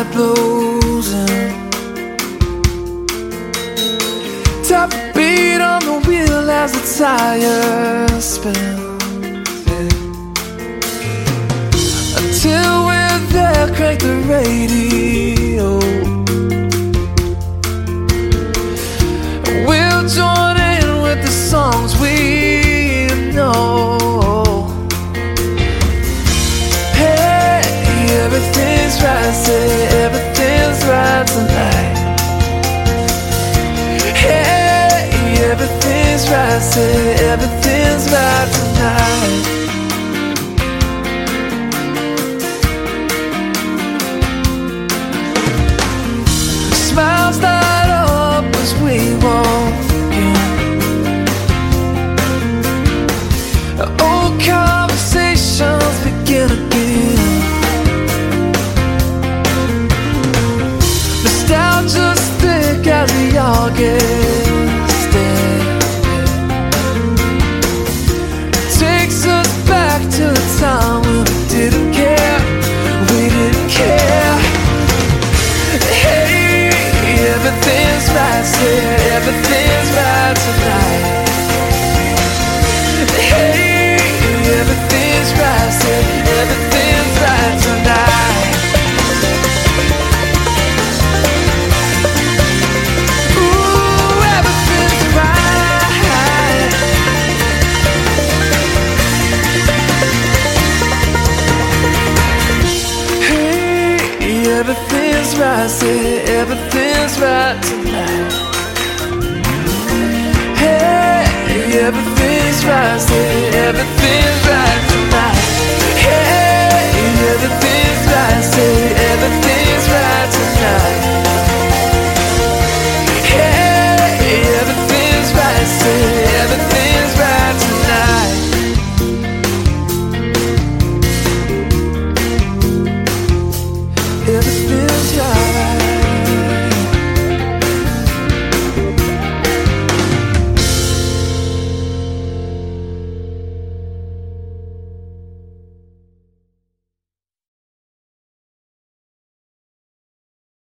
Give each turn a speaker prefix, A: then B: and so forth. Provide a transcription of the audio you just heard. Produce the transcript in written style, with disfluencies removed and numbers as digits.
A: light blows in. Tap a beat on the wheel as the tires spin. Until we're there, crank the radio. We'll join in with the songs we know. Hey, everything's right, say everything's right tonight. Hey, everything's right, say everything's right tonight. Smiles light up as we walk in. Old conversations begin again. Nostalgia's thick as we all get stared. Takes us back to a time when we didn't care. We didn't care. Hey, everything's right, say everything's right tonight. Hey, everything's right, say everything's right tonight. Ooh, everything's right. Hey, everything's right, say everything's right tonight. Hey, everything's right, say everything's